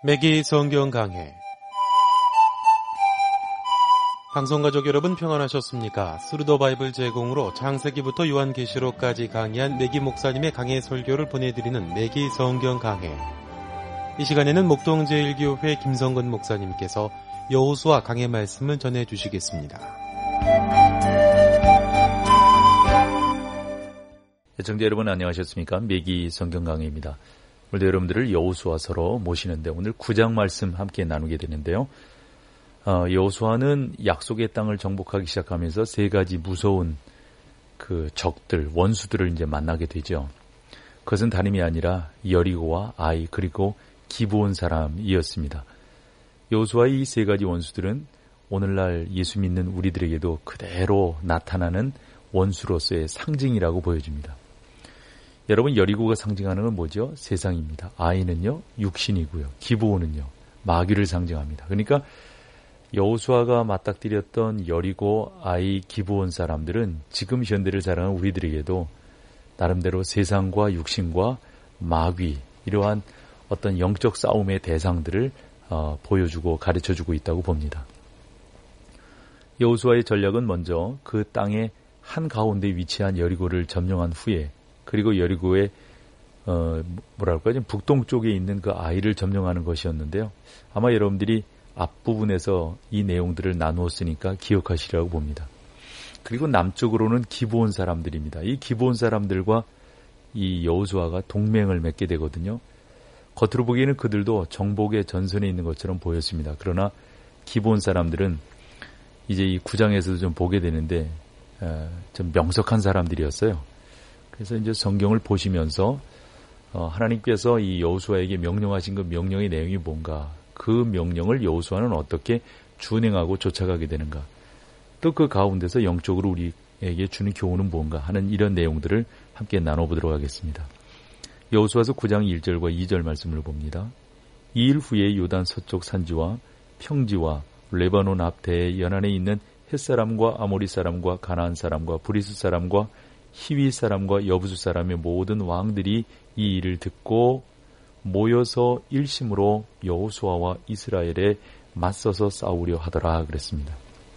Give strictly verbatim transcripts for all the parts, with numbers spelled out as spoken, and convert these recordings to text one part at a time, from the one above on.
매기 성경 강해. 방송가족 여러분 평안하셨습니까? 스루더 바이블 제공으로 창세기부터 요한계시록까지 강의한 매기 목사님의 강해 설교를 보내드리는 매기 성경 강해. 이 시간에는 목동제일교회 김성근 목사님께서 여호수아 강해 말씀을 전해주시겠습니다. 시청자 여러분 안녕하셨습니까? 매기 성경 강해입니다. 오늘도 여러분들을 여호수아서로 모시는데 오늘 구 장 말씀 함께 나누게 되는데요. 어, 여호수아는 약속의 땅을 정복하기 시작하면서 세 가지 무서운 그 적들, 원수들을 이제 만나게 되죠. 그것은 다름이 아니라 여리고와 아이 그리고 기브온 사람이었습니다. 여호수아의 이 세 가지 원수들은 오늘날 예수 믿는 우리들에게도 그대로 나타나는 원수로서의 상징이라고 보여집니다. 여러분, 여리고가 상징하는 건 뭐죠? 세상입니다. 아이는요, 육신이고요. 기브온은요, 마귀를 상징합니다. 그러니까 여호수아가 맞닥뜨렸던 여리고, 아이, 기브온 사람들은 지금 현대를 살아가는 우리들에게도 나름대로 세상과 육신과 마귀, 이러한 어떤 영적 싸움의 대상들을 어, 보여주고 가르쳐주고 있다고 봅니다. 여호수아의 전략은 먼저 그 땅의 한가운데 위치한 여리고를 점령한 후에 그리고 여리고의 어, 뭐랄까요? 북동쪽에 있는 그 아이를 점령하는 것이었는데요. 아마 여러분들이 앞부분에서 이 내용들을 나누었으니까 기억하시리라고 봅니다. 그리고 남쪽으로는 기브온 사람들입니다. 이 기브온 사람들과 이 여호수아가 동맹을 맺게 되거든요. 겉으로 보기에는 그들도 정복의 전선에 있는 것처럼 보였습니다. 그러나 기브온 사람들은 이제 이 구 장에서도 좀 보게 되는데 어, 좀 명석한 사람들이었어요. 그래서 이제 성경을 보시면서 어, 하나님께서 이 여호수아에게 명령하신 그 명령의 내용이 뭔가, 그 명령을 여호수아는 어떻게 준행하고 쫓아가게 되는가, 또 그 가운데서 영적으로 우리에게 주는 교훈은 뭔가 하는 이런 내용들을 함께 나눠보도록 하겠습니다. 여호수아서 구 장 일 절과 이 절 말씀을 봅니다. 이 일 후에 요단 서쪽 산지와 평지와 레바논 앞대의 연안에 있는 헷사람과 아모리 사람과 가나안 사람과 브리스 사람과 히위 사람과 여부수 사람의 모든 왕들이 이 일을 듣고 모여서 일심으로 여호수아와 이스라엘에 맞서서 싸우려 하더라 그랬습니다.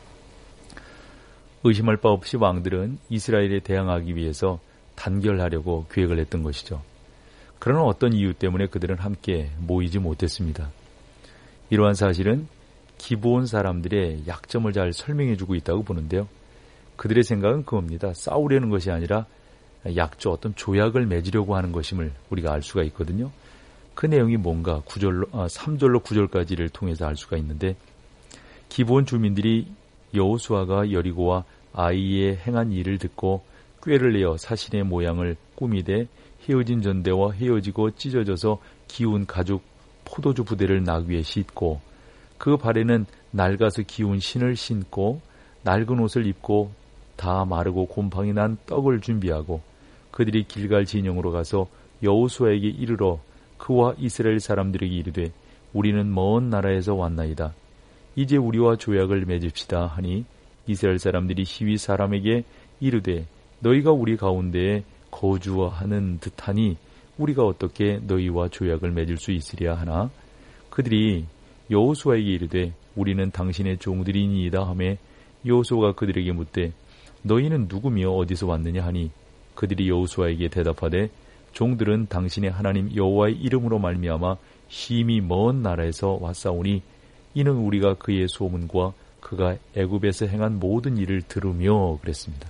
의심할 바 없이 왕들은 이스라엘에 대항하기 위해서 단결하려고 계획을 했던 것이죠. 그러나 어떤 이유 때문에 그들은 함께 모이지 못했습니다. 이러한 사실은 기브온 사람들의 약점을 잘 설명해주고 있다고 보는데요. 그들의 생각은 그겁니다. 싸우려는 것이 아니라 약조, 어떤 조약을 맺으려고 하는 것임을 우리가 알 수가 있거든요. 그 내용이 뭔가 구절로, 아, 삼 절로 구 절까지를 통해서 알 수가 있는데, 기브온 주민들이 여호수아가 여리고와 아이에 행한 일을 듣고 꾀를 내어 사신의 모양을 꾸미되 헤어진 전대와 헤어지고 찢어져서 기운 가죽 포도주 부대를 나귀에 싣고 그 발에는 낡아서 기운 신을 신고 낡은 옷을 입고 다 마르고 곰팡이 난 떡을 준비하고 그들이 길갈 진영으로 가서 여호수아에게 이르러 그와 이스라엘 사람들에게 이르되 우리는 먼 나라에서 왔나이다. 이제 우리와 조약을 맺읍시다 하니 이스라엘 사람들이 히위 사람에게 이르되 너희가 우리 가운데에 거주하는 듯하니 우리가 어떻게 너희와 조약을 맺을 수 있으랴 하나 그들이 여호수아에게 이르되 우리는 당신의 종들이니이다 하매 여호수아가 그들에게 묻되 너희는 누구며 어디서 왔느냐 하니 그들이 여호수아에게 대답하되 종들은 당신의 하나님 여호와의 이름으로 말미암아 심히 먼 나라에서 왔사오니 이는 우리가 그의 소문과 그가 애굽에서 행한 모든 일을 들으며 그랬습니다.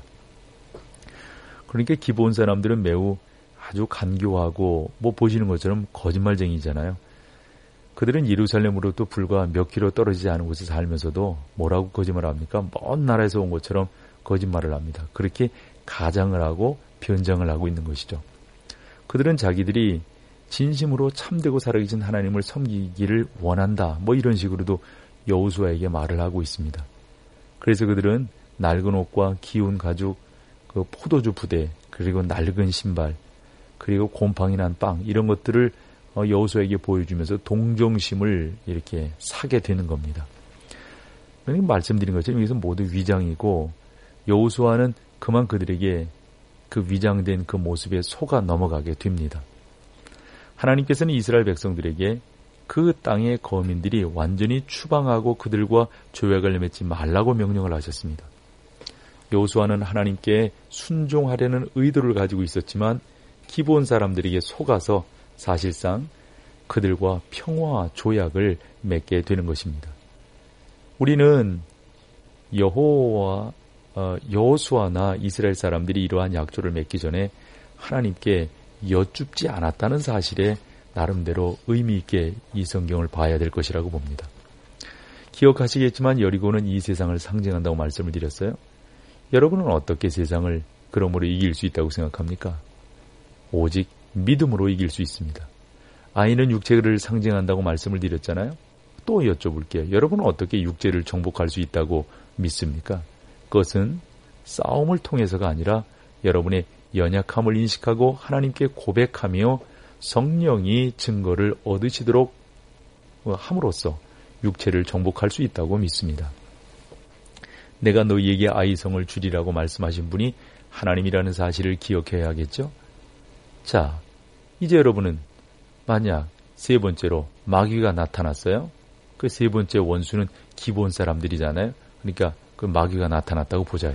그러니까 기브온 사람들은 매우 아주 간교하고 뭐 보시는 것처럼 거짓말쟁이잖아요. 그들은 예루살렘으로부터 불과 몇 킬로 떨어지지 않은 곳에 살면서도 뭐라고 거짓말을 합니까? 먼 나라에서 온 것처럼 거짓말을 합니다. 그렇게 가장을 하고 변장을 하고 있는 것이죠. 그들은 자기들이 진심으로 참되고 살아계신 하나님을 섬기기를 원한다. 뭐 이런 식으로도 여호수아에게 말을 하고 있습니다. 그래서 그들은 낡은 옷과 기운 가죽, 그 포도주 부대, 그리고 낡은 신발, 그리고 곰팡이 난 빵 이런 것들을 여호수아에게 보여주면서 동정심을 이렇게 사게 되는 겁니다. 말씀드린 것처럼 여기서 모두 위장이고 여호수아는 그만 그들에게 그 위장된 그 모습에 속아 넘어가게 됩니다. 하나님께서는 이스라엘 백성들에게 그 땅의 거민들이 완전히 추방하고 그들과 조약을 맺지 말라고 명령을 하셨습니다. 여호수아는 하나님께 순종하려는 의도를 가지고 있었지만 기브온 사람들에게 속아서 사실상 그들과 평화 조약을 맺게 되는 것입니다. 우리는 여호와 어, 여호수아나 이스라엘 사람들이 이러한 약조를 맺기 전에 하나님께 여쭙지 않았다는 사실에 나름대로 의미 있게 이 성경을 봐야 될 것이라고 봅니다. 기억하시겠지만 여리고는 이 세상을 상징한다고 말씀을 드렸어요. 여러분은 어떻게 세상을 그러므로 이길 수 있다고 생각합니까? 오직 믿음으로 이길 수 있습니다. 아이는 육체를 상징한다고 말씀을 드렸잖아요. 또 여쭤볼게요. 여러분은 어떻게 육체를 정복할 수 있다고 믿습니까? 그것은 싸움을 통해서가 아니라 여러분의 연약함을 인식하고 하나님께 고백하며 성령이 증거를 얻으시도록 함으로써 육체를 정복할 수 있다고 믿습니다. 내가 너희에게 아이성을 주리라고 말씀하신 분이 하나님이라는 사실을 기억해야겠죠? 자, 이제 여러분은 만약 세 번째로 마귀가 나타났어요. 그 세 번째 원수는 기본 사람들이잖아요. 그러니까 그 마귀가 나타났다고 보자요.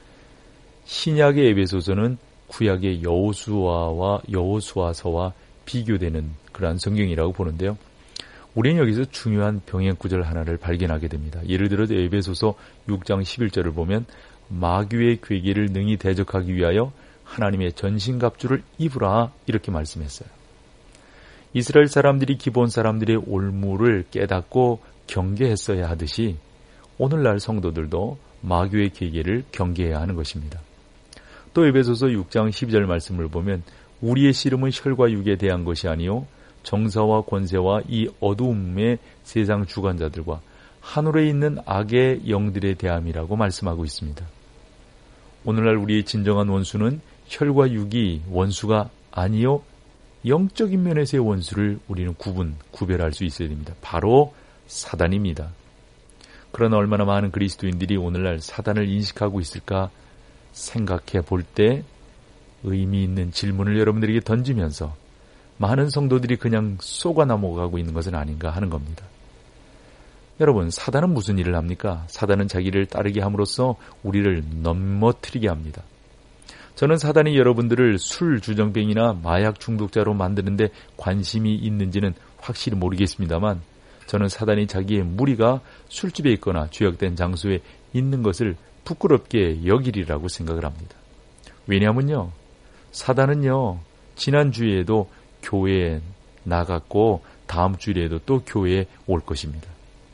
신약의 에베소서는 구약의 여호수아와 여호수아서와 비교되는 그러한 성경이라고 보는데요. 우리는 여기서 중요한 병행 구절 하나를 발견하게 됩니다. 예를 들어 에베소서 육 장 십일 절을 보면 마귀의 괴계를 능히 대적하기 위하여 하나님의 전신갑주를 입으라 이렇게 말씀했어요. 이스라엘 사람들이 기본 사람들의 올무를 깨닫고 경계했어야 하듯이 오늘날 성도들도 마귀의 괴계를 경계해야 하는 것입니다. 또 에베소서 육 장 십이 절 말씀을 보면 우리의 씨름은 혈과 육에 대한 것이 아니요 정사와 권세와 이 어두움의 세상 주관자들과 하늘에 있는 악의 영들에 대함이라고 말씀하고 있습니다. 오늘날 우리의 진정한 원수는 혈과 육이 원수가 아니요 영적인 면에서의 원수를 우리는 구분, 구별할 수 있어야 됩니다. 바로 사단입니다. 그러나 얼마나 많은 그리스도인들이 오늘날 사단을 인식하고 있을까 생각해 볼 때 의미 있는 질문을 여러분들에게 던지면서 많은 성도들이 그냥 쏘가 넘어가고 있는 것은 아닌가 하는 겁니다. 여러분, 사단은 무슨 일을 합니까? 사단은 자기를 따르게 함으로써 우리를 넘어뜨리게 합니다. 저는 사단이 여러분들을 술 주정뱅이나 마약 중독자로 만드는데 관심이 있는지는 확실히 모르겠습니다만 저는 사단이 자기의 무리가 술집에 있거나 죄악된 장소에 있는 것을 부끄럽게 여기리라고 생각을 합니다. 왜냐하면요, 사단은요 지난 주에도 교회에 나갔고 다음 주에도 또 교회에 올 것입니다.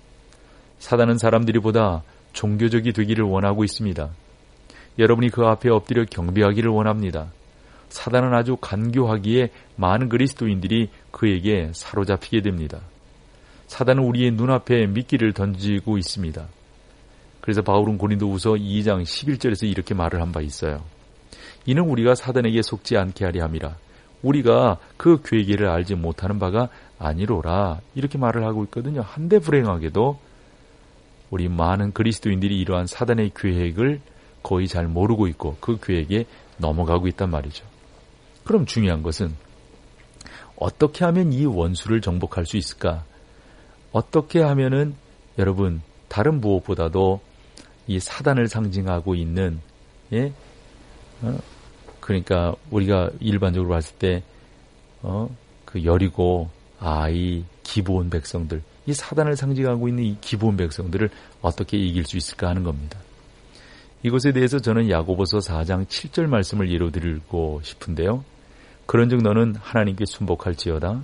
사단은 사람들이 보다 종교적이 되기를 원하고 있습니다. 여러분이 그 앞에 엎드려 경배하기를 원합니다. 사단은 아주 간교하기에 많은 그리스도인들이 그에게 사로잡히게 됩니다. 사단은 우리의 눈앞에 미끼를 던지고 있습니다. 그래서 바울은 고린도후서 이 장 십일 절에서 이렇게 말을 한 바 있어요. 이는 우리가 사단에게 속지 않게 하려 함이라. 우리가 그 괴계를 알지 못하는 바가 아니로라. 이렇게 말을 하고 있거든요. 한데 불행하게도 우리 많은 그리스도인들이 이러한 사단의 계획을 거의 잘 모르고 있고 그 계획에 넘어가고 있단 말이죠. 그럼 중요한 것은 어떻게 하면 이 원수를 정복할 수 있을까? 어떻게 하면은 여러분 다른 무엇보다도 이 사단을 상징하고 있는 예? 어? 그러니까 우리가 일반적으로 봤을 때 어? 그 여리고 아이 기브온 백성들 이 사단을 상징하고 있는 이 기브온 백성들을 어떻게 이길 수 있을까 하는 겁니다. 이것에 대해서 저는 야고보서 사 장 칠 절 말씀을 예로 드리고 싶은데요. 그런즉 너는 하나님께 순복할지어다.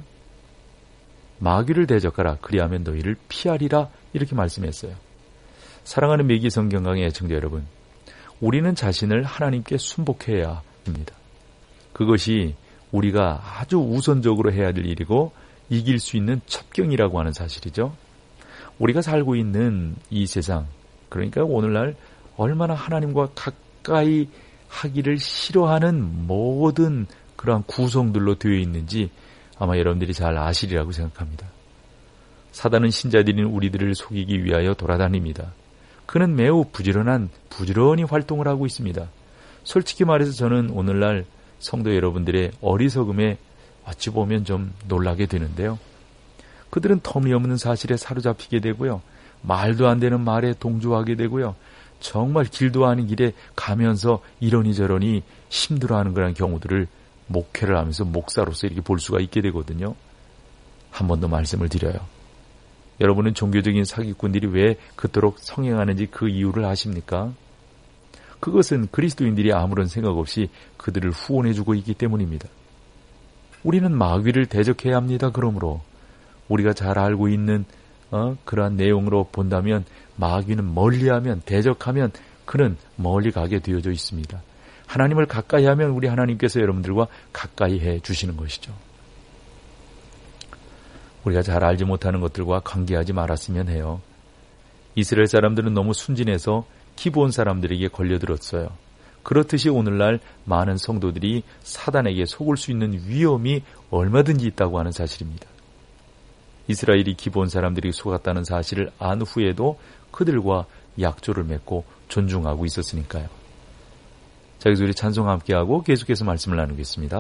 마귀를 대적하라. 그리하면 너희를 피하리라. 이렇게 말씀했어요. 사랑하는 매기 성경강의 애청자 여러분, 우리는 자신을 하나님께 순복해야 합니다. 그것이 우리가 아주 우선적으로 해야 될 일이고 이길 수 있는 첩경이라고 하는 사실이죠. 우리가 살고 있는 이 세상, 그러니까 오늘날 얼마나 하나님과 가까이 하기를 싫어하는 모든 그러한 구성들로 되어 있는지 아마 여러분들이 잘 아시리라고 생각합니다. 사단은 신자들인 우리들을 속이기 위하여 돌아다닙니다. 그는 매우 부지런한, 부지런히 활동을 하고 있습니다. 솔직히 말해서 저는 오늘날 성도 여러분들의 어리석음에 어찌 보면 좀 놀라게 되는데요. 그들은 터무니없는 사실에 사로잡히게 되고요. 말도 안 되는 말에 동조하게 되고요. 정말 길도 아닌 길에 가면서 이러니 저러니 힘들어하는 그런 경우들을 목회를 하면서 목사로서 이렇게 볼 수가 있게 되거든요. 한 번 더 말씀을 드려요. 여러분은 종교적인 사기꾼들이 왜 그토록 성행하는지 그 이유를 아십니까? 그것은 그리스도인들이 아무런 생각 없이 그들을 후원해주고 있기 때문입니다. 우리는 마귀를 대적해야 합니다. 그러므로 우리가 잘 알고 있는 어, 그러한 내용으로 본다면 마귀는 멀리하면, 대적하면 그는 멀리 가게 되어져 있습니다. 하나님을 가까이 하면 우리 하나님께서 여러분들과 가까이 해 주시는 것이죠. 우리가 잘 알지 못하는 것들과 관계하지 말았으면 해요. 이스라엘 사람들은 너무 순진해서 기브온 사람들에게 걸려들었어요. 그렇듯이 오늘날 많은 성도들이 사단에게 속을 수 있는 위험이 얼마든지 있다고 하는 사실입니다. 이스라엘이 기브온 사람들이 속았다는 사실을 안 후에도 그들과 약조를 맺고 존중하고 있었으니까요. 자, 여기서 우리 찬송 함께하고 계속해서 말씀을 나누겠습니다.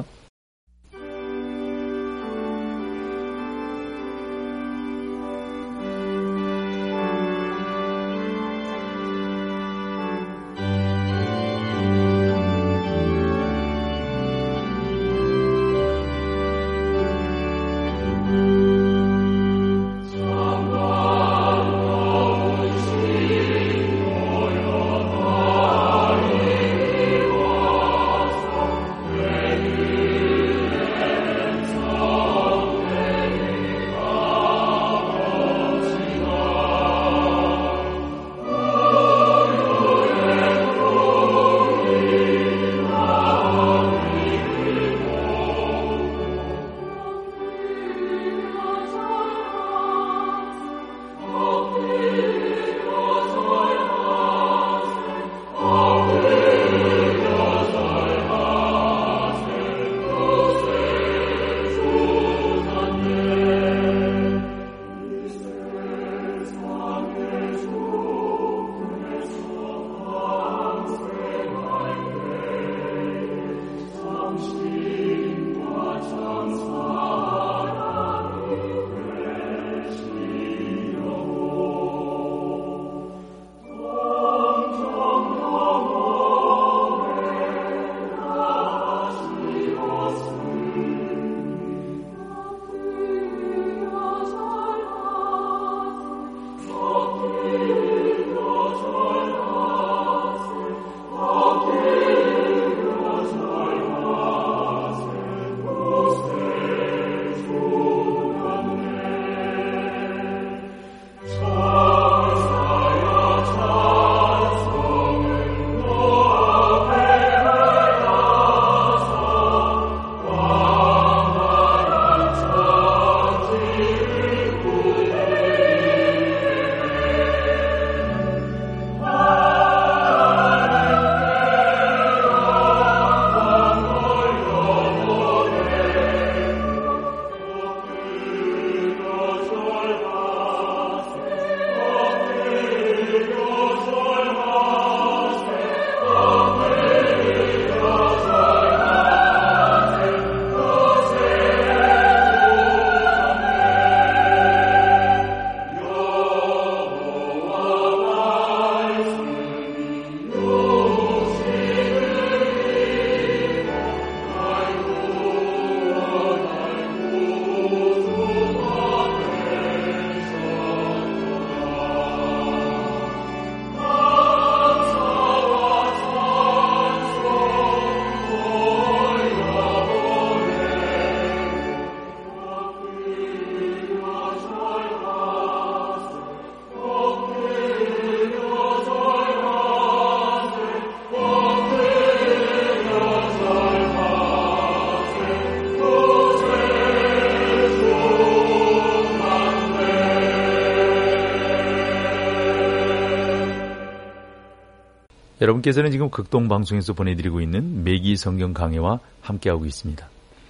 여러분께서는 지금 극동방송에서 보내드리고 있는 매기 성경 강해와 함께하고 있습니다.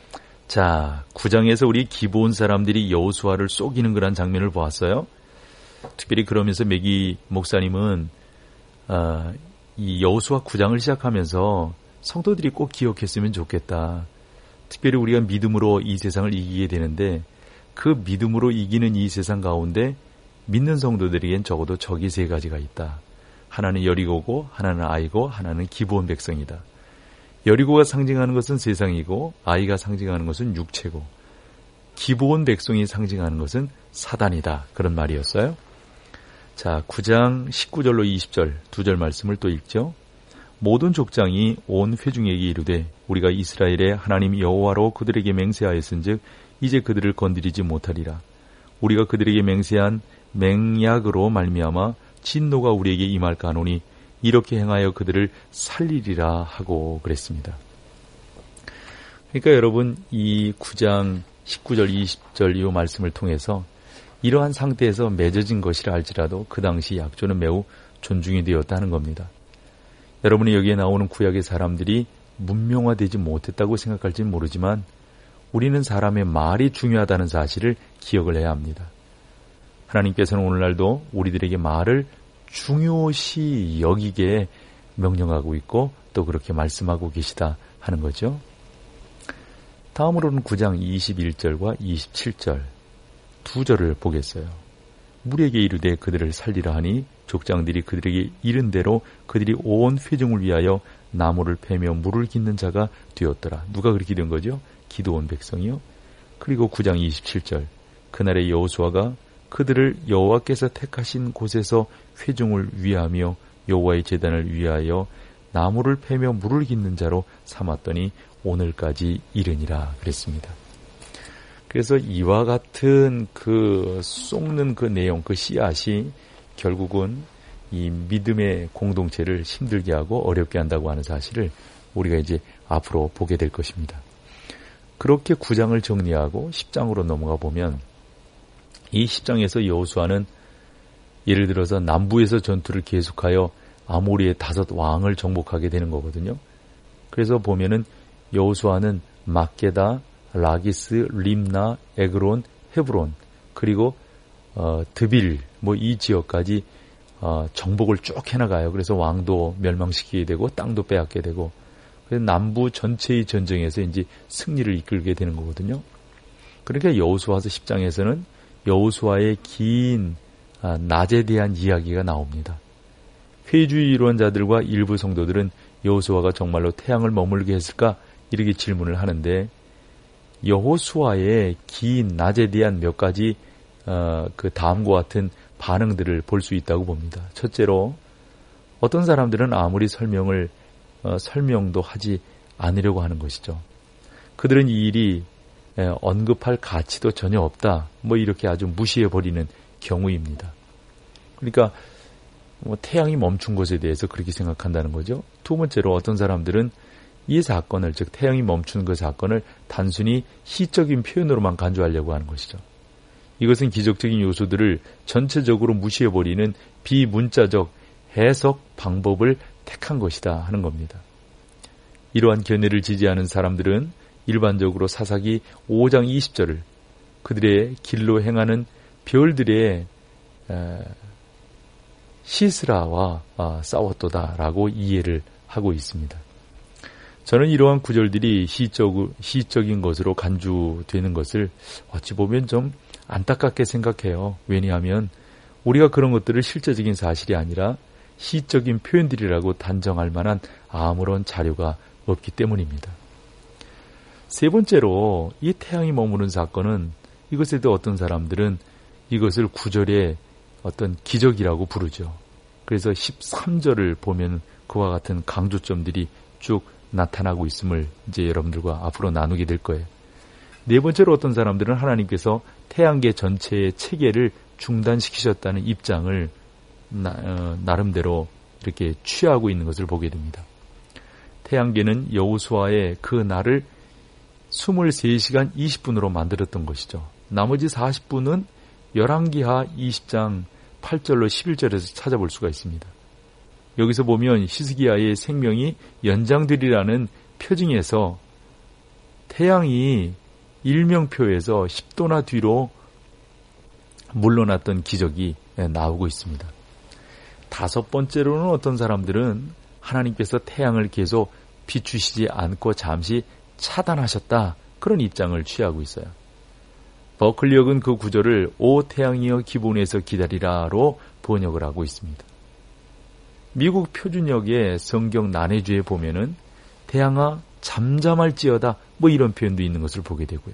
자, 구 장에서 우리 기브온 사람들이 여호수아를 속이는 그런 장면을 보았어요. 특별히 그러면서 매기 목사님은 아, 이 여호수아 구 장을 시작하면서 성도들이 꼭 기억했으면 좋겠다. 특별히 우리가 믿음으로 이 세상을 이기게 되는데 그 믿음으로 이기는 이 세상 가운데 믿는 성도들에겐 적어도 적이 세 가지가 있다. 하나는 여리고고, 하나는 아이고, 하나는 기브온 백성이다. 여리고가 상징하는 것은 세상이고, 아이가 상징하는 것은 육체고, 기브온 백성이 상징하는 것은 사단이다. 그런 말이었어요. 자, 구 장 십구 절로 이십 절 두 절 말씀을 또 읽죠. 모든 족장이 온 회중에게 이르되 우리가 이스라엘의 하나님 여호와로 그들에게 맹세하였은즉 이제 그들을 건드리지 못하리라. 우리가 그들에게 맹세한 맹약으로 말미암아 진노가 우리에게 임할까 하노니 이렇게 행하여 그들을 살리리라 하고 그랬습니다. 그러니까 여러분, 이 구 장 십구 절 이십 절 이 말씀을 통해서 이러한 상태에서 맺어진 것이라 할지라도 그 당시 약조는 매우 존중이 되었다는 겁니다. 여러분이 여기에 나오는 구약의 사람들이 문명화되지 못했다고 생각할지는 모르지만 우리는 사람의 말이 중요하다는 사실을 기억을 해야 합니다. 하나님께서는 오늘날도 우리들에게 말을 중요시 여기게 명령하고 있고 또 그렇게 말씀하고 계시다 하는 거죠. 다음으로는 구 장 이십일 절과 이십칠 절 두 절을 보겠어요. 무리에게 이르되 그들을 살리라 하니 족장들이 그들에게 이른 대로 그들이 온 회중을 위하여 나무를 패며 물을 깃는 자가 되었더라. 누가 그렇게 된 거죠? 기드온 백성이요. 그리고 구 장 이십칠 절 그날의 여호수아가 그들을 여호와께서 택하신 곳에서 회중을 위하며 여호와의 제단을 위하여 나무를 패며 물을 깃는 자로 삼았더니 오늘까지 이르니라 그랬습니다. 그래서 이와 같은 그 쏟는 그 내용, 그 씨앗이 결국은 이 믿음의 공동체를 힘들게 하고 어렵게 한다고 하는 사실을 우리가 이제 앞으로 보게 될 것입니다. 그렇게 구 장을 정리하고 십 장으로 넘어가 보면 이 십 장에서 여호수아는 예를 들어서 남부에서 전투를 계속하여 아모리의 다섯 왕을 정복하게 되는 거거든요. 그래서 보면은 여호수아는 막게다, 라기스, 림나, 에그론, 헤브론 그리고 어, 드빌 뭐 이 지역까지 어, 정복을 쭉 해나가요. 그래서 왕도 멸망시키게 되고 땅도 빼앗게 되고 그래서 남부 전체의 전쟁에서 이제 승리를 이끌게 되는 거거든요. 그러니까 여호수아서 십 장에서는 여호수아의 긴 아, 낮에 대한 이야기가 나옵니다. 회주의 이론자들과 일부 성도들은 여호수아가 정말로 태양을 머물게 했을까 이렇게 질문을 하는데 여호수아의 긴 낮에 대한 몇 가지 어, 그 다음과 같은 반응들을 볼 수 있다고 봅니다. 첫째로 어떤 사람들은 아무리 설명을 어, 설명도 하지 않으려고 하는 것이죠. 그들은 이 일이 에, 언급할 가치도 전혀 없다. 뭐 이렇게 아주 무시해버리는 경우입니다. 그러니까 뭐 태양이 멈춘 것에 대해서 그렇게 생각한다는 거죠. 두 번째로 어떤 사람들은 이 사건을, 즉 태양이 멈춘 그 사건을 단순히 시적인 표현으로만 간주하려고 하는 것이죠. 이것은 기적적인 요소들을 전체적으로 무시해버리는 비문자적 해석 방법을 택한 것이다 하는 겁니다. 이러한 견해를 지지하는 사람들은 일반적으로 사사기 오 장 이십 절을 그들의 길로 행하는 별들의 시스라와 싸웠도다라고 이해를 하고 있습니다. 저는 이러한 구절들이 시적, 시적인 것으로 간주되는 것을 어찌 보면 좀 안타깝게 생각해요. 왜냐하면 우리가 그런 것들을 실제적인 사실이 아니라 시적인 표현들이라고 단정할 만한 아무런 자료가 없기 때문입니다. 세 번째로 이 태양이 머무는 사건은 이것에 대해 어떤 사람들은 이것을 구절의 어떤 기적이라고 부르죠. 그래서 십삼 절을 보면 그와 같은 강조점들이 쭉 나타나고 있음을 이제 여러분들과 앞으로 나누게 될 거예요. 네 번째로 어떤 사람들은 하나님께서 태양계 전체의 체계를 중단시키셨다는 입장을 나, 어, 나름대로 이렇게 취하고 있는 것을 보게 됩니다. 태양계는 여호수아의 그 날을 이십삼 시간 이십 분으로 만들었던 것이죠. 나머지 사십 분은 열왕기하 이십 장 팔 절로 십일 절에서 찾아볼 수가 있습니다. 여기서 보면 히스기야의 생명이 연장되리라는 표징에서 태양이 일명표에서 십 도나 뒤로 물러났던 기적이 나오고 있습니다. 다섯 번째로는 어떤 사람들은 하나님께서 태양을 계속 비추시지 않고 잠시 차단하셨다. 그런 입장을 취하고 있어요. 버클리역은 그 구절을 오 태양이여 기본에서 기다리라로 번역을 하고 있습니다. 미국 표준역의 성경 난해주에 보면은 태양아 잠잠할지어다 뭐 이런 표현도 있는 것을 보게 되고요.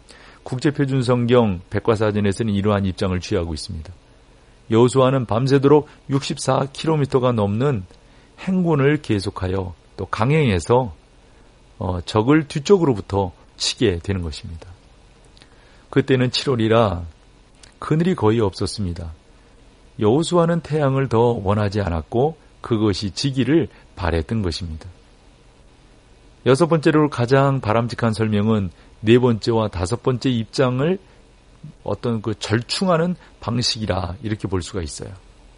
국제표준성경 백과사전에서는 이러한 입장을 취하고 있습니다. 여호수아는 밤새도록 육십사 킬로미터가 넘는 행군을 계속하여 또 강행해서 어, 적을 뒤쪽으로부터 치게 되는 것입니다. 그때는 칠월이라 그늘이 거의 없었습니다. 여호수아는 태양을 더 원하지 않았고 그것이 지기를 바랬던 것입니다. 여섯 번째로 가장 바람직한 설명은 네 번째와 다섯 번째 입장을 어떤 그 절충하는 방식이라 이렇게 볼 수가 있어요.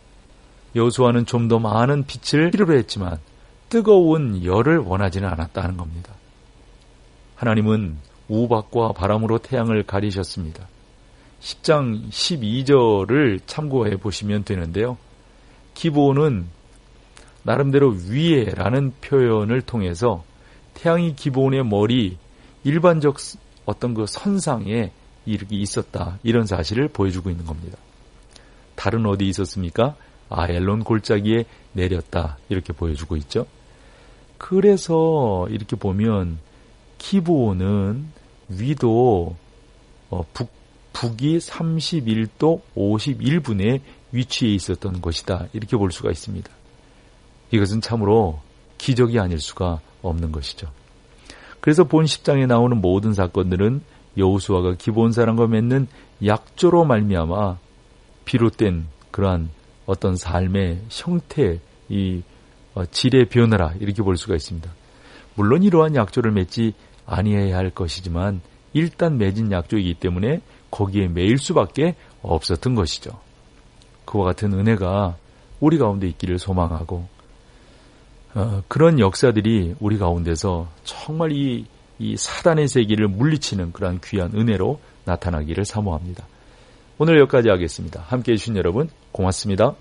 여호수아는 좀 더 많은 빛을 필요로 했지만 뜨거운 열을 원하지는 않았다는 겁니다. 하나님은 우박과 바람으로 태양을 가리셨습니다. 십 장 십이 절을 참고해 보시면 되는데요. 기브온은 나름대로 위에라는 표현을 통해서 태양이 기브온의 머리 일반적 어떤 그 선상에 이렇게 있었다 이런 사실을 보여주고 있는 겁니다. 달은 어디 있었습니까? 아엘론 골짜기에 내렸다 이렇게 보여주고 있죠. 그래서 이렇게 보면 기브온은 위도 어, 북, 북이 삼십일 도 오십일 분에 위치해 있었던 것이다 이렇게 볼 수가 있습니다. 이것은 참으로 기적이 아닐 수가 없는 것이죠. 그래서 본 십 장에 나오는 모든 사건들은 여호수아가 기브온 사람과 맺는 약조로 말미암아 비롯된 그러한 어떤 삶의 형태, 이 질의 변화라 이렇게 볼 수가 있습니다. 물론 이러한 약조를 맺지 아니해야 할 것이지만 일단 맺은 약조이기 때문에 거기에 매일 수밖에 없었던 것이죠. 그와 같은 은혜가 우리 가운데 있기를 소망하고 어, 그런 역사들이 우리 가운데서 정말 이, 이 사단의 세계를 물리치는 그러한 귀한 은혜로 나타나기를 사모합니다. 오늘 여기까지 하겠습니다. 함께해 주신 여러분 고맙습니다.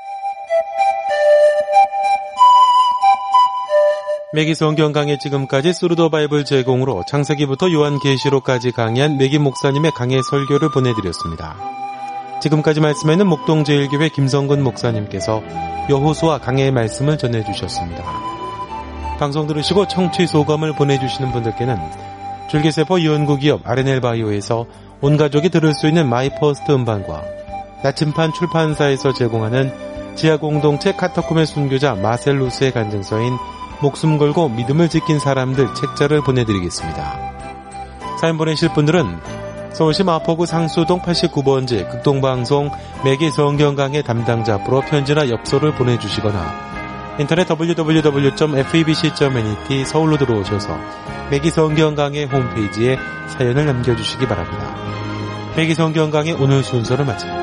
매기 성경 강해 지금까지 스루더 바이블 제공으로 창세기부터 요한계시록까지 강의한 매기 목사님의 강해 설교를 보내드렸습니다. 지금까지 말씀에는 목동제일교회 김성근 목사님께서 여호수아 강해의 말씀을 전해주셨습니다. 방송 들으시고 청취 소감을 보내주시는 분들께는 줄기세포 연구기업 알엔엘바이오에서 온가족이 들을 수 있는 마이퍼스트 음반과 나침판 출판사에서 제공하는 지하공동체 카타콤의 순교자 마셀루스의 간증서인 목숨 걸고 믿음을 지킨 사람들 책자를 보내드리겠습니다. 사연 보내실 분들은 서울시 마포구 상수동 팔십구 번지 극동방송 매기 성경 강해 담당자 앞으로 편지나 엽서를 보내주시거나 인터넷 더블유 더블유 더블유 점 에프이비씨 점 엔이티 서울로 들어오셔서 매기 성경 강해 홈페이지에 사연을 남겨주시기 바랍니다. 매기 성경 강해 오늘 순서를 마칩니다.